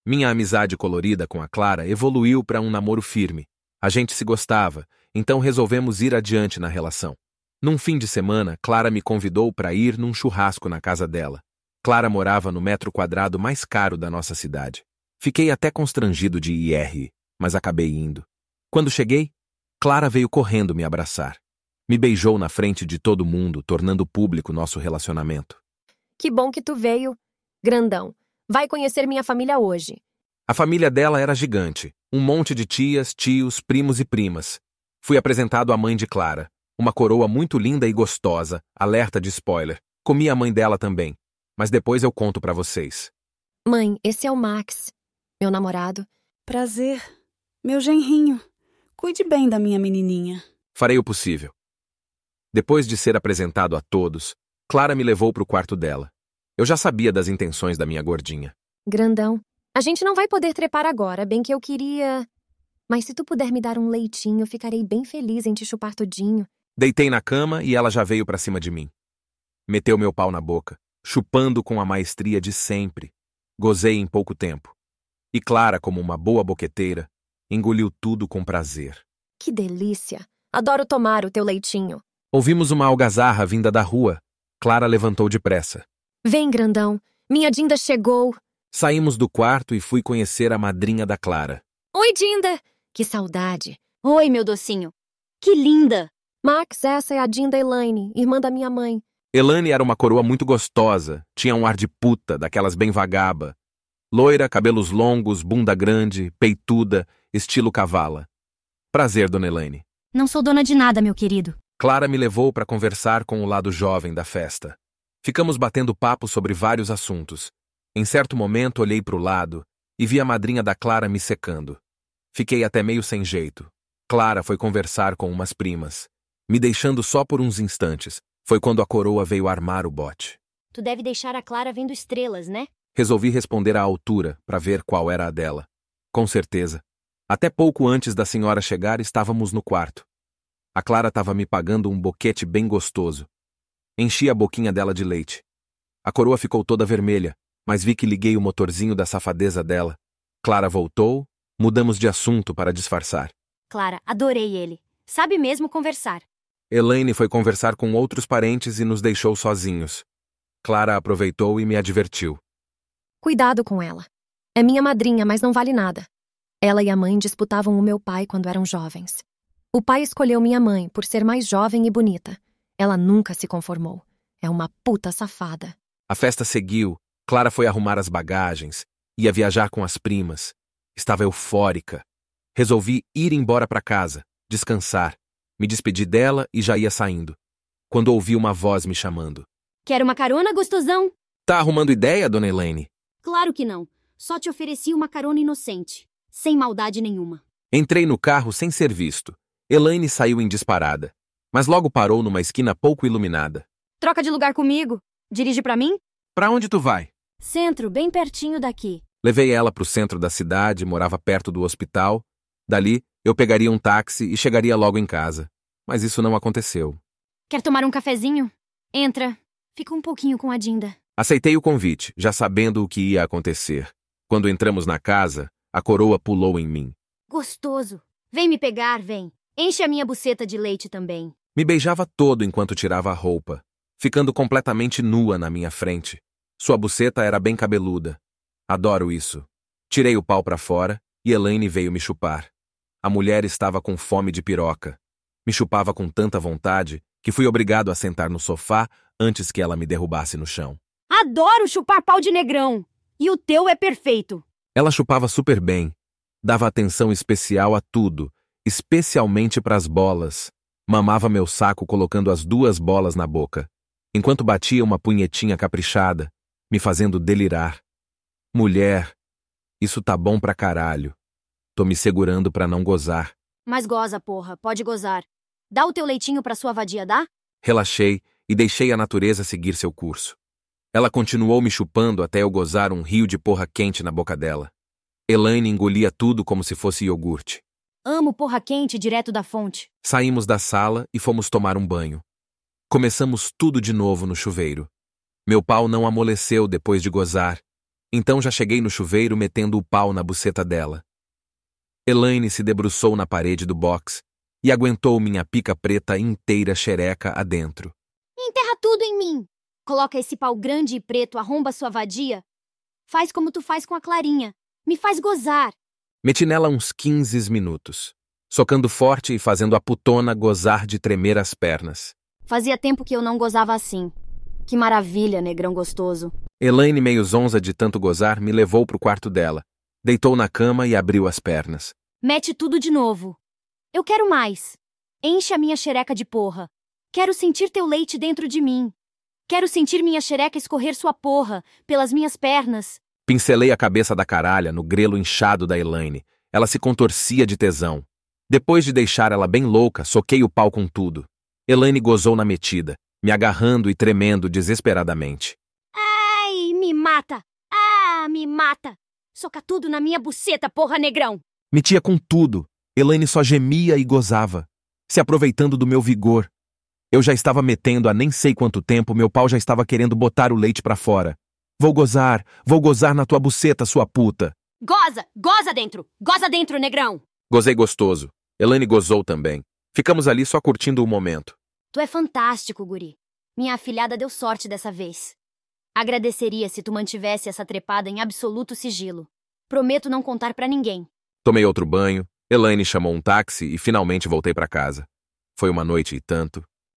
Minha amizade colorida com a Clara evoluiu para um namoro firme. A gente se gostava, então resolvemos ir adiante na relação. Num fim de semana, Clara me convidou para ir num churrasco na casa dela. Clara morava no metro quadrado mais caro da nossa cidade. Fiquei até constrangido de ir, mas acabei indo. Quando cheguei, Clara veio correndo me abraçar. Me beijou na frente de todo mundo, tornando público nosso relacionamento. Que bom que tu veio, grandão. Vai conhecer minha família hoje. A família dela era gigante. Um monte de tias, tios, primos e primas. Fui apresentado à mãe de Clara. Uma coroa muito linda e gostosa, alerta de spoiler. Comi a mãe dela também. Mas depois eu conto pra vocês. Mãe, esse é o Max, meu namorado. Prazer. Meu genrinho. Cuide bem da minha menininha. Farei o possível. Depois de ser apresentado a todos, Clara me levou pro quarto dela. Eu já sabia das intenções da minha gordinha. Grandão, a gente não vai poder trepar agora, bem que eu queria... Mas se tu puder me dar um leitinho, eu ficarei bem feliz em te chupar tudinho. Deitei na cama e ela já veio pra cima de mim. Meteu meu pau na boca, chupando com a maestria de sempre. Gozei em pouco tempo. E Clara, como uma boa boqueteira, engoliu tudo com prazer. Que delícia! Adoro tomar o teu leitinho. Ouvimos uma algazarra vinda da rua. Clara levantou depressa. Vem, grandão. Minha Dinda chegou. Saímos do quarto e fui conhecer a madrinha da Clara. Oi, Dinda! Que saudade. Oi, meu docinho. Que linda! Max, essa é a Dinda Elaine, irmã da minha mãe. Elaine era uma coroa muito gostosa. Tinha um ar de puta, daquelas bem vagaba. Loira, cabelos longos, bunda grande, peituda, estilo cavala. Prazer, dona Elaine. Não sou dona de nada, meu querido. Clara me levou para conversar com o lado jovem da festa. Ficamos batendo papo sobre vários assuntos. Em certo momento, olhei para o lado e vi a madrinha da Clara me secando. Fiquei até meio sem jeito. Clara foi conversar com umas primas, me deixando só por uns instantes. Foi quando a coroa veio armar o bote. Tu deve deixar a Clara vendo estrelas, né? Resolvi responder à altura para ver qual era a dela. Com certeza. Até pouco antes da senhora chegar, estávamos no quarto. A Clara estava me pagando um boquete bem gostoso. Enchi a boquinha dela de leite. A coroa ficou toda vermelha, mas vi que liguei o motorzinho da safadeza dela. Clara voltou, mudamos de assunto para disfarçar. Clara, adorei ele. Sabe mesmo conversar. Elaine foi conversar com outros parentes e nos deixou sozinhos. Clara aproveitou e me advertiu. Cuidado com ela. É minha madrinha, mas não vale nada. Ela e a mãe disputavam o meu pai quando eram jovens. O pai escolheu minha mãe por ser mais jovem e bonita. Ela nunca se conformou. É uma puta safada. A festa seguiu. Clara foi arrumar as bagagens. Ia viajar com as primas. Estava eufórica. Resolvi ir embora para casa, descansar. Me despedi dela e já ia saindo, quando ouvi uma voz me chamando. Quer uma carona, gostosão? Tá arrumando ideia, dona Elaine? Claro que não. Só te ofereci uma carona inocente, sem maldade nenhuma. Entrei no carro sem ser visto. Elaine saiu em disparada, mas logo parou numa esquina pouco iluminada. Troca de lugar comigo. Dirige pra mim? Pra onde tu vai? Centro, bem pertinho daqui. Levei ela pro centro da cidade, morava perto do hospital. Dali, eu pegaria um táxi e chegaria logo em casa. Mas isso não aconteceu. Quer tomar um cafezinho? Entra. Fica um pouquinho com a Dinda. Aceitei o convite, já sabendo o que ia acontecer. Quando entramos na casa, a coroa pulou em mim. Gostoso. Vem me pegar, vem. Enche a minha buceta de leite também. Me beijava todo enquanto tirava a roupa, ficando completamente nua na minha frente. Sua buceta era bem cabeluda. Adoro isso. Tirei o pau pra fora e Elaine veio me chupar. A mulher estava com fome de piroca. Me chupava com tanta vontade que fui obrigado a sentar no sofá antes que ela me derrubasse no chão. Adoro chupar pau de negrão. E o teu é perfeito. Ela chupava super bem. Dava atenção especial a tudo, especialmente pras bolas. Mamava meu saco colocando as 2 bolas na boca, enquanto batia uma punhetinha caprichada, me fazendo delirar. Mulher, isso tá bom pra caralho. Tô me segurando pra não gozar. Mas goza, porra. Pode gozar. Dá o teu leitinho pra sua vadia, dá? Relaxei e deixei a natureza seguir seu curso. Ela continuou me chupando até eu gozar um rio de porra quente na boca dela. Elaine engolia tudo como se fosse iogurte. Amo porra quente direto da fonte. Saímos da sala e fomos tomar um banho. Começamos tudo de novo no chuveiro. Meu pau não amoleceu depois de gozar. Então já cheguei no chuveiro metendo o pau na buceta dela. Elaine se debruçou na parede do box e aguentou minha pica preta inteira xereca adentro. Enterra tudo em mim. Coloca esse pau grande e preto, arromba sua vadia. Faz como tu faz com a Clarinha. Me faz gozar. Meti nela uns 15 minutos, socando forte e fazendo a putona gozar de tremer as pernas. Fazia tempo que eu não gozava assim. Que maravilha, negrão gostoso. Elaine, meio zonza de tanto gozar, me levou pro quarto dela. Deitou na cama e abriu as pernas. Mete tudo de novo. Eu quero mais. Enche a minha xereca de porra. Quero sentir teu leite dentro de mim. Quero sentir minha xereca escorrer sua porra pelas minhas pernas. Pincelei a cabeça da caralha no grelo inchado da Elaine. Ela se contorcia de tesão. Depois de deixar ela bem louca, soquei o pau com tudo. Elaine gozou na metida, me agarrando e tremendo desesperadamente. Ai, me mata! Ah, me mata! Soca tudo na minha buceta, porra, negrão! Metia com tudo. Elaine só gemia e gozava, se aproveitando do meu vigor. Eu já estava metendo há nem sei quanto tempo, meu pau já estava querendo botar o leite pra fora. Vou gozar na tua buceta, sua puta. Goza! Goza dentro, negrão! Gozei gostoso. Elaine gozou também. Ficamos ali só curtindo o momento. Tu é fantástico, guri. Minha afilhada deu sorte dessa vez. Agradeceria se tu mantivesse essa trepada em absoluto sigilo. Prometo não contar pra ninguém. Tomei outro banho, Elaine chamou um táxi e finalmente voltei pra casa. Foi uma noite e tanto.